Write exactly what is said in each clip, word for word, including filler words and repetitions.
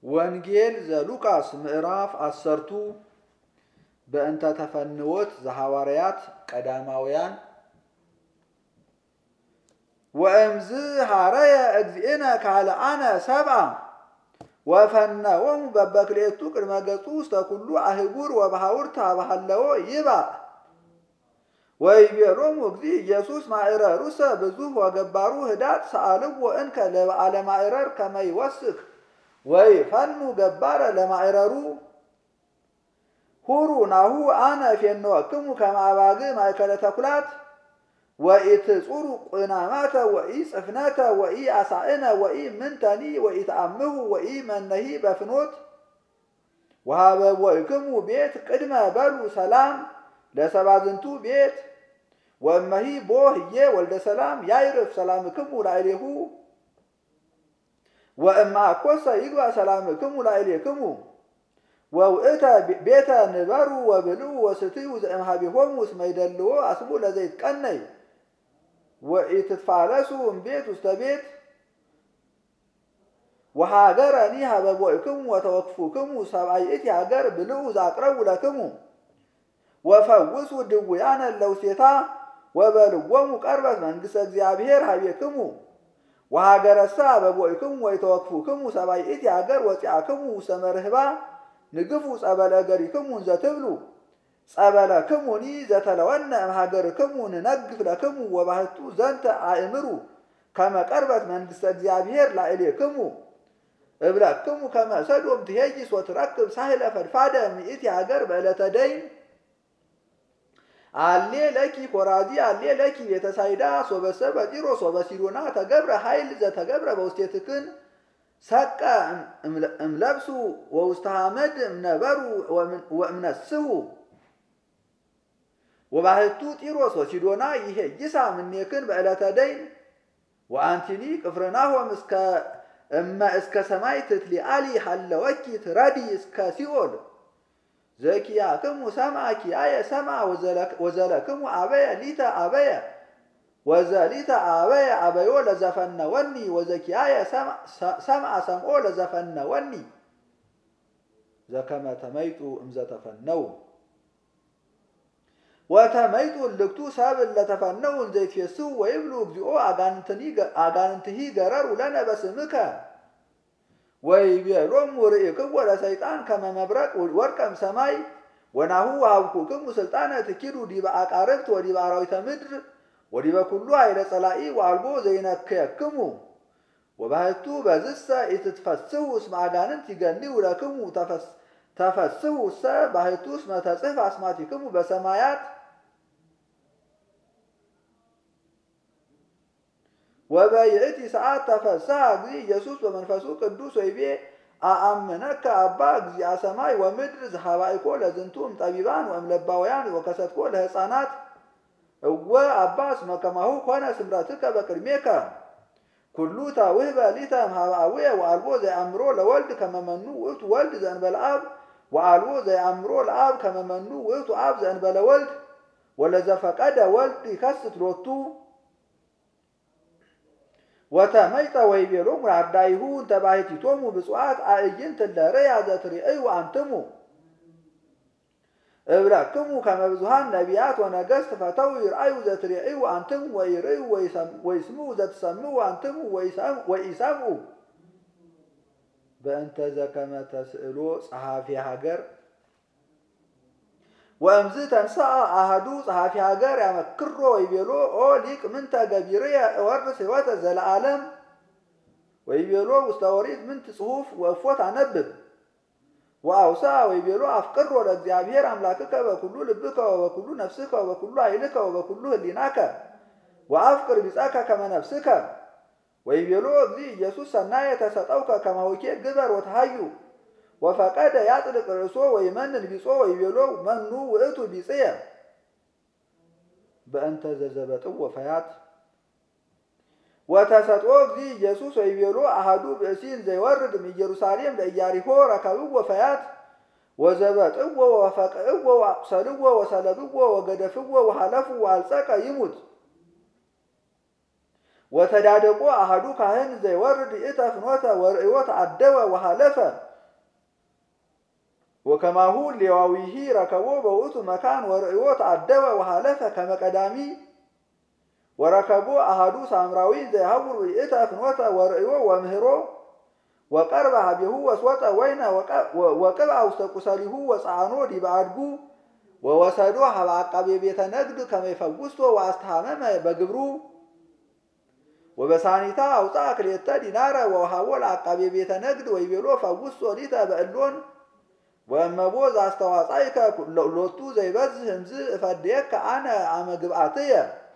ወንጌል ዘሉቃስ ምዕራፍ አሰርቱ በእንተ ተፈንወት ዘሐዋርያት ቀዳማውያን ወእምዝ ሐረየ እግዚእነ ካልአነ ሰብአ ወፈነወሙ በበክሌቱ ቅድመ ገጹ ውስተ ኩሉ አህጉር ወበሐውርት አባሃለዎ ይባእ ወይቤሎሙ እግዚእ ኢየሱስ ማዕረሩሰ ብዙኅ ወገባሩ ህዳት ሰአልዎ እንከ ለበዓለ ማዕረር ከመ ይወስክ ወይፈኑ ገባረ ለማዕረሩ ሁሩ ናሁ አነ ፌንወክሙ ከመ አባግዕ ማእከለ ተኵላት ወኢትጹሩ ቁናማተ ወኢጽፍነተ ወኢአሳእነ ወኢምንተኒ ወኢተአምሁ ወኢመነሂ በፍኖት ወሀበቦእክሙ ቤት ቅድመ በሉ ሰላም ለሰባዝንቱ ቤት ወእመሂ ቦ ህዬ ወልደ ሰላም ያዕርፍ ሰላምክሙ ላዕሌሁ ወእማ እኰሰ ይግባእ ሰላምክሙ ላዕሌክሙ ወውእተ ቤተ ንበሩ ወብልዑ ወስትዩ ዘእምኀቤሆሙ እስመ ይደልዎ አስቡ ለዘይትቀነይ ወኢትትፋለሱ እምቤት ውስተ ቤት ወሀገረኒ ሀበቦእክሙ ወተወክፉክሙ ሰብአ ይእቲ ሀገር ብልዑ ዘአቅረቡ ለክሙ ወፈውሱ ድውያነ ለውስቴታ ወበልዎሙ ቀርበት መንግሥተ እግዚአብሔር ሀቤክሙ ወሀገረሰ ሀበቦእክሙ ወይተወክፉክሙ ሰብአ ይእቲ ሀገር ወፂአክሙ ውስተ መርህባ ንግፉ ጸበለ እገሪክሙ እንዘ ትብሉ ጸበለክሙኒ ዘተለወነ እምሀገርክሙ ንነግፍ ለክሙ ወባሕቱ ዘንተ አእምሩ ከመ ቀርበት መንግሥተ እግዚአብሔር ላዕሌክሙ እብለክሙ ከመ ሰዶም ትሄይስ ወትረክብ ሳህለ ፈድፋደ እምይእቲ ሀገር በዕለተ ደይን አሌ ለኪ ኮራዚ አሌ ለኪ ቤተሳይዳ ሶበሰ በጢሮስ ወበሲዶና ተገብረ ኃይል ዘተገብረ በውስቴትክን ሰቀ እምለብሱ ወውስተ ሐመድ እምነበሩ ወእምነስሁ ወባሕቱ ጢሮስ ወሲዶና ይሄይሳ እምኔክን በዕለተ ደይን ወአንቲኒ ቅፍርናሆም እስከ እመ እስከ ሰማይ ትትሊአሊ ሀለወኪ ትረዲ እስከ ሲኦል ዘኪያክሙ ሰምዐ ኪያየ ሰምዐ ወዘለክሙ አበየ ሊተ አበየ ወዘሊተ አበየ አበዮ ለዘፈነወኒ ወዘኪያየ ሰምዐ ሰምዖ ለዘፈነወኒ ዘከመ ተመይጡ እምዘተፈነው ወተመይጡ እልክቱ ሰብእ ለተፈነው እንዘይትፌስሑ ወይብሉ እግዚኦ አጋንንትሂ ገረሩ ለነ በስምከ ወይቤሎሙ ርእይክዎ ለሰይጣን ከመ መብረቅ ወድቀ እምሰማይ ወናሁ ወሀብኩክሙ ስልጣነ ትኪዱ ዲበ አቃርብት ወዲበ አራዊተ ምድር ወዲበ ኩሉ ኃይለ ጸላኢ ወአልቦ ዘይነክየክሙ ወባሕቱ በዝሰ ኢትትፈስሑ እስመ አጋንንት ይገንዩ ለክሙ ተፈስሑ እሰ ባሕቱ እስመ ተጽሕፈ አስማቲክሙ በሰማያት ወበይእቲ ሰዓት ተፈስሐ እግዚእ ኢየሱስ በመንፈሱ ቅዱስ ወይቤ አአምነከ አባ እግዚአ ሰማይ ወምድር ዘሀባእኮ ለዝንቱ እምጠቢባን ወእምለባውያን ወከሰትኮ ለሕፃናት እወ አባ እስመ ከማሁ ኮነ ስምረትከ በቅድሜከ ኩሉ ተውህበ ሊተ እምኀበ አቡየ ወአልቦ ዘየአምሮ ለወልድ ከመ መኑ ውእቱ ወልድ ዘእንበለ አብ ወአልቦ ዘየአምሮ ለአብ ከመ መኑ ውእቱ አብ ዘእንበለ ወልድ ወለዘፈቀደ ወልድ ይከስት ሎቱ ወተመይጠ ወይቤሎሙ ለአርዳኢሁ እንተ ባሕቲቶሙ ብፁዓት አዕይንት እለ ርያ ዘትርእዩ አንትሙ እብለክሙ ከመ ብዙኃን ነቢያት ወነገሥት ፈተው ይርአዩ ዘትርእዩ አንትሙ ወይርእዩ ወይስምዑ ዘትሰምዑ አንትሙ ወኢሰምዑ በእንተ ዘከመ ተስእሎ ጸሐፊ ሀገር ወእምዝ ተንሥአ አሐዱ ጸሐፊ ሀገር ያመክሮ ወይቤሎ ኦ ሊቅ ምንተ ገቢርየ እወርስ ሕይወተ ዘለዓለም ወይቤሎ ውስተ ኦሪት ምንት ጽሑፍ ወእፎ ታነብብ ወአውሳ ወይቤሎ አፍቅሮ ለእግዚአብሔር አምላክከ በኩሉ ልብከ ወበኩሉ ነፍስከ ወበኩሉ ኃይልከ ወበኩሉ ህሊናከ ወአፍቅር ቢጸከ ከመ ነፍስከ ወይቤሎ እግዚእ ኢየሱስ ሰናየ ተሰጠውከ ከማሁኬ ግበር ወተሃዩ ወፈቀደ ያጥልቅ ርእሶ ወይመንን ቢጾ ወይቤሎ መኑ ውእቱ ቢጽየ በእንተ ዘዘበጥዎ ፈያት ወተሰጥኦ እግዚእ ኢየሱስ ወይቤሎ አሐዱ ብእሲን ዘይወርድ እምኢየሩሳሌም ለኢያሪኮ ረከብዎ ፈያት ወዘበጥዎ ወፈቅዕዎ ወአቁሰልዎ ወሰለብዎ ወገደፍዎ ወሐለፉ ወአልጸቀ ይሙት ወተዳደቆ አሐዱ ካህን ዘይወርድ ይእተ ፍኖተ ወርእዮ ተአደወ ወሐለፈ ወከማሁ ሌዋዊሂ ረከቦ በውእቱ መካን ወርእዮ ተአደበ ወሃለፈ ከመ ቀዳሚ ወረከቦ አሐዱ ሳምራዊ ዘያሐውር ይእተ ፍኖተ ወርእዮ ወምህሮ ወቀርበ ሀቤሁ ወስወጠ ወይነ ወቅብአ ውስተ ቁሰሊሁ ወፀዓኖ ዲበ አድጉ ወወሰዶ ሀበ አቃቤ ቤተ ነግድ ከመ ይፈውስቶ ወአስተሐመመ በግብሩ ወበሳኒታ አውፃ ክልኤተ ዲናረ ወወሃቦ ለአቃቤ ቤተ ነግድ ወይቤሎ ፈውስቶ ሊተ በእሎን ወእመቦ ዘአስተዋጻእከ ሎቱ ዘይበዝህ እምዝ እፈድየከ አነ አመ ግብአትየ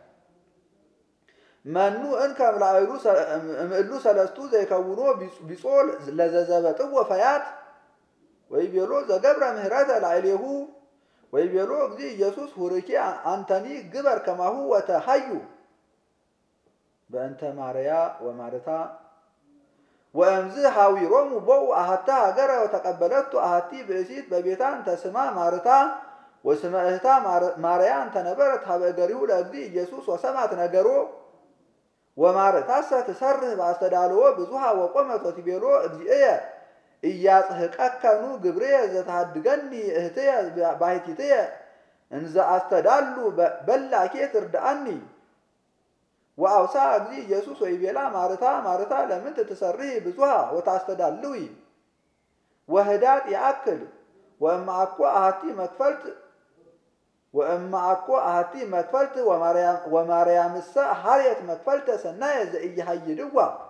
መኑ እንከ እምእሉ ሰለስቱ ዘይከውኖ ቢጾል ለዘዘበጥዎ ፈያት ወይቤሎ ዘገብረ ምህረተ ላዕሌሁ ወይቤሎ እግዚእ ኢየሱስ ሁርኪ አንተኒ ግበር ከማሁ ወተሐዩ በእንተ ማርያ ወማርታ ወእምዝ ሐዊሮሙ ቦኡ አሐተ ሀገረ ወተቀበለቱ አሐቲ ብእሲት በቤታን ተስማ ማርታ ወስመ እህታ ማርያ እንተነበረት ሀበ እገሪሁ ለእግዚእ ኢየሱስ ወሰማት ነገሮ ወማርታሰ ትሰርህ በአስተዳልዎ ብዙሃ ወቆመት ወትቤሎ እግዚእየ ኢያጽሕቀከኑ ግብርየ ዘተሃድገኒ እህትየ ባሕቲትየ እንዘ አስተዳሉ በላኬ ትርድአኒ ወአውሳ እግዚእ ኢየሱስ ወይቤላ ማርታ ማርታ ለምንት ትሰርሂ ብዙሃ ወታስተዳልዊ ወህዳጥ ያአክል ወእማ አኮ አሐቲ መክፈልት وأما أكو أهتي مكفلت وماريامسا حريت مكفلت سنايا زي حيدوا